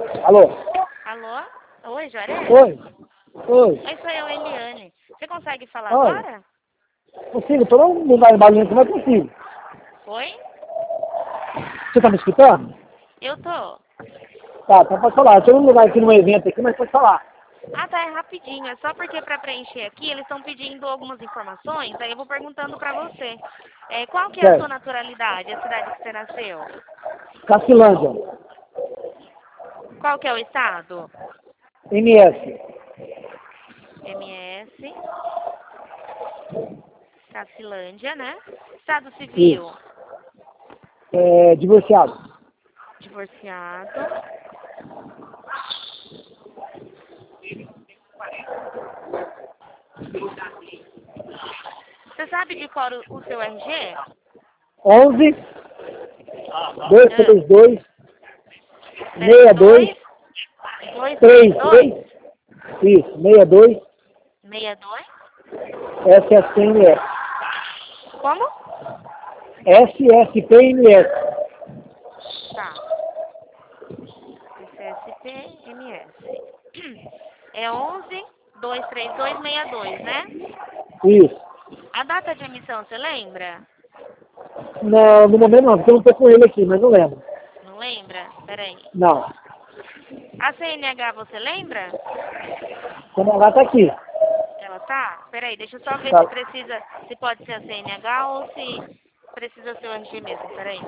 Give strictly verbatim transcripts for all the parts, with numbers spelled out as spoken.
Alô? Alô? Oi, Juarez? Oi? Oi? Oi, sou eu, Eliane. Você consegue falar Oi? agora? Consigo? Tô num lugar em barulho, como é que consigo? Oi? Você tá me escutando? Eu tô. Tá, então pode falar. Eu tô num lugar aqui num evento aqui, mas pode falar. Ah, tá, é rapidinho. É só porque para preencher aqui, eles estão pedindo algumas informações, aí eu vou perguntando para você. É, qual que é a sua Certo. naturalidade, a cidade que você nasceu? Cacilândia. Qual que é o estado? M S. M S, Cacilândia, né? Estado civil, Isso. É, divorciado. divorciado. Você sabe de qual o o seu R G? onze, dois Ah, três dois, peraí, seis dois, dois, dois, três, três dois, três. Isso, seis dois, seis, dois. S S P M S. Como? S S P M S. Tá. S S P M S. É onze, dois, três, dois, seis, dois, né? Isso. A data de emissão, você lembra? Não, no momento não, porque eu não tô com ele aqui, mas não lembro. Não lembra? Peraí. Não. A C N H, você lembra? Quando ela tá aqui. Ela tá? Peraí, deixa eu só ver Tá. se precisa, se pode ser a C N H ou se precisa ser o R G mesmo. Peraí.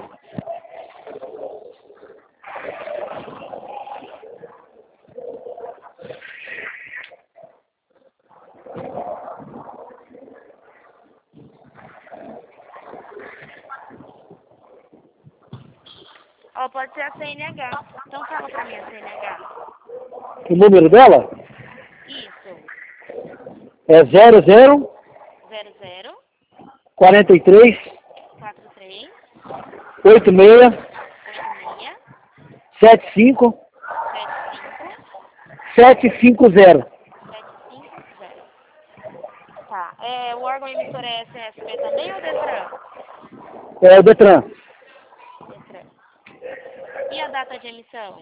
Ó, pode ser a C N H. Então fala pra mim a C N H. O número dela Isso. é zero zero, Zero zero quarenta e três, quatro três oitenta e seis, oito seis setenta e cinco, sete cinco setecentos e cinquenta. sete cinco zero. Tá. É, o órgão emissor é S S P também ou Detran? É o Detran. Detran. E a data de emissão?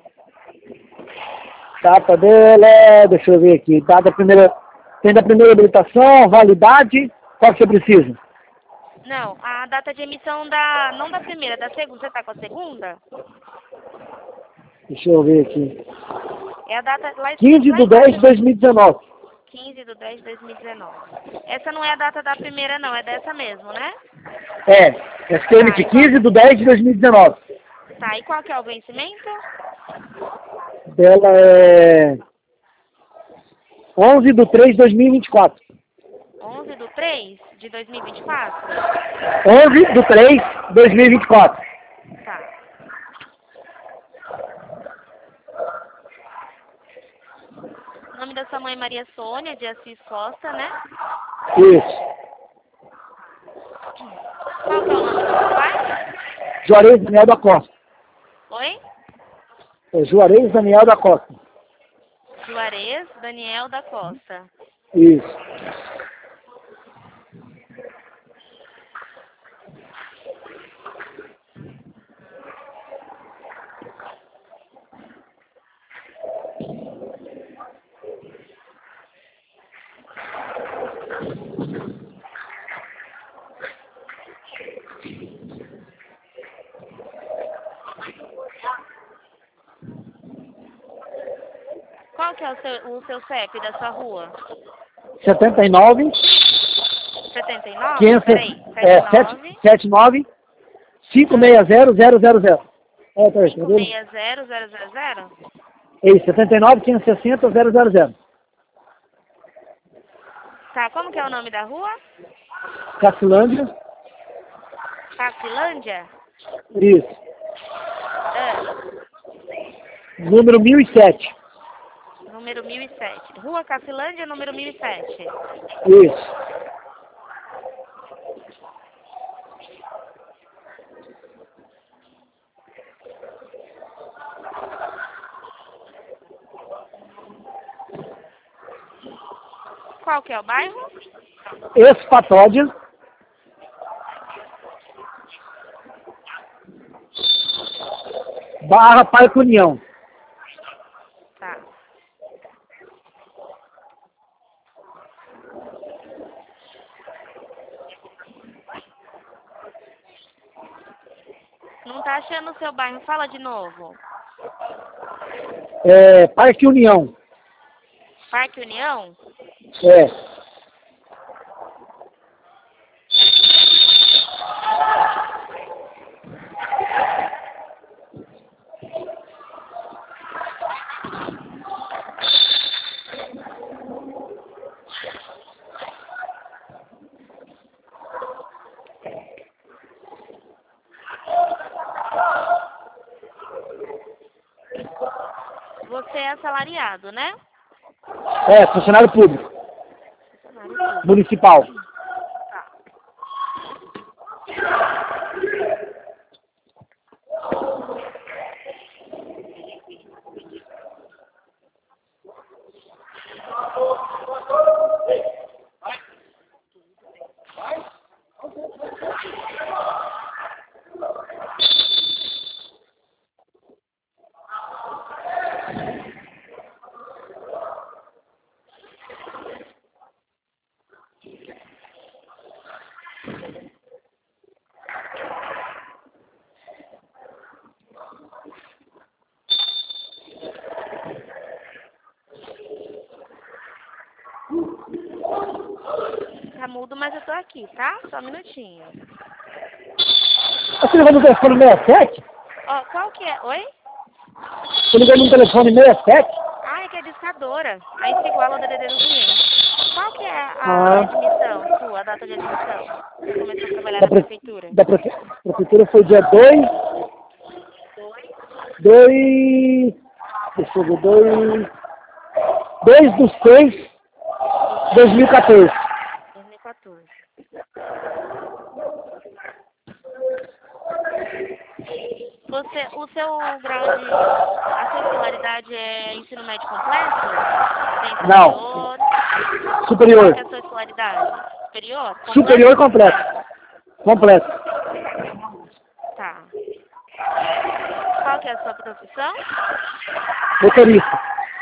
Data dela é, deixa eu ver aqui, data da primeira, tem da primeira habilitação, validade, qual que você precisa? Não, a data de emissão da. Não da primeira, da segunda. Você tá com a segunda? Deixa eu ver aqui. É a data lá escrito quinze lá de dez de embaixo. dois mil e dezenove. quinze de dez de dois mil e dezenove. Essa não é a data da primeira, não. É dessa mesmo, né? É, S T M Tá, de e qual, quinze de dez de dois mil e dezenove. tá, e qual que é o vencimento? Dela é onze de três de dois mil e vinte e quatro. onze de três de dois mil e vinte e quatro? onze de três de dois mil e vinte e quatro. Tá. O nome da sua mãe é Maria Sônia de Assis Costa, né? Isso. Qual que é o nome do seu pai? Juarez Daniel da Costa. Oi? É Juarez Daniel da Costa. Juarez Daniel da Costa. Isso. Qual que é o seu, o seu C E P da sua rua? setenta e nove, setenta e nove? quinhentos, Peraí. é, sete nove, cinco seis zero zero zero zero. É, tá, tá vendo? cinco seis zero zero zero zero? É isso, setenta e nove, quinhentos e sessenta, zero zero zero. Tá, como que é o nome da rua? Cacilândia. Cacilândia? Isso. Ah, Número mil e sete. número mil e sete. Rua Cacilândia, número mil e sete. Isso. Qual que é o bairro? Espatódia. Barra Parque União. Não tá achando o seu bairro? Fala de novo. É, Parque União. Parque União? É. Você é assalariado, né? É, funcionário público. Funcionário público. Municipal. Tá. Tá mudo, mas eu tô aqui, tá? Só um minutinho. Você ligou no telefone sessenta e sete? Ó, qual que é? Oi? Você ligou no telefone sessenta e sete? Ah, é que é discadora. Aí se iguala ao D D D do cliente. Qual que é a Ah. admissão sua, a data de admissão? Você começou a trabalhar Da, na pre... prefeitura? da prefe... prefeitura foi dia dois. dois. Deixa eu ver, dois. dois do seis de dois mil e quatorze. dois mil e quatorze. Você, o seu grau de... A sua escolaridade é ensino médio completo? Tem superior? Não. Superior. Qual que é a sua escolaridade? Superior? Completo? Superior completo. Completo. Tá. Qual que é a sua profissão? Motorista.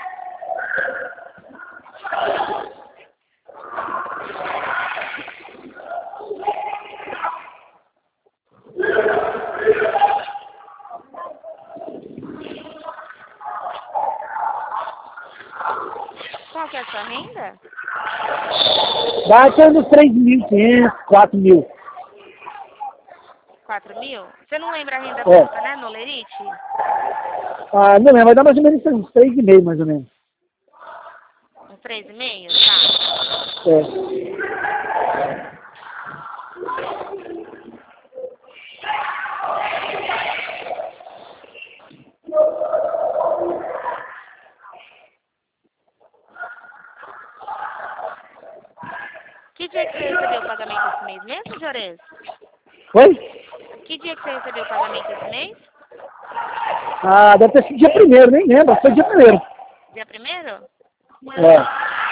Qual que é a sua renda? Dá até uns três mil e quinhentos, quatro mil. quatro mil? Você não lembra a renda É. bruta, né, no Lerite? Ah, não lembro, vai dar mais ou menos uns três e meio, mais ou menos. Um três e meio? Tá. É. Que dia que você recebeu o pagamento esse mês mesmo, Jores? Oi? Que dia que você recebeu o pagamento esse mês? Ah, deve ter sido dia primeiro, nem lembro, foi dia primeiro. Dia primeiro? É.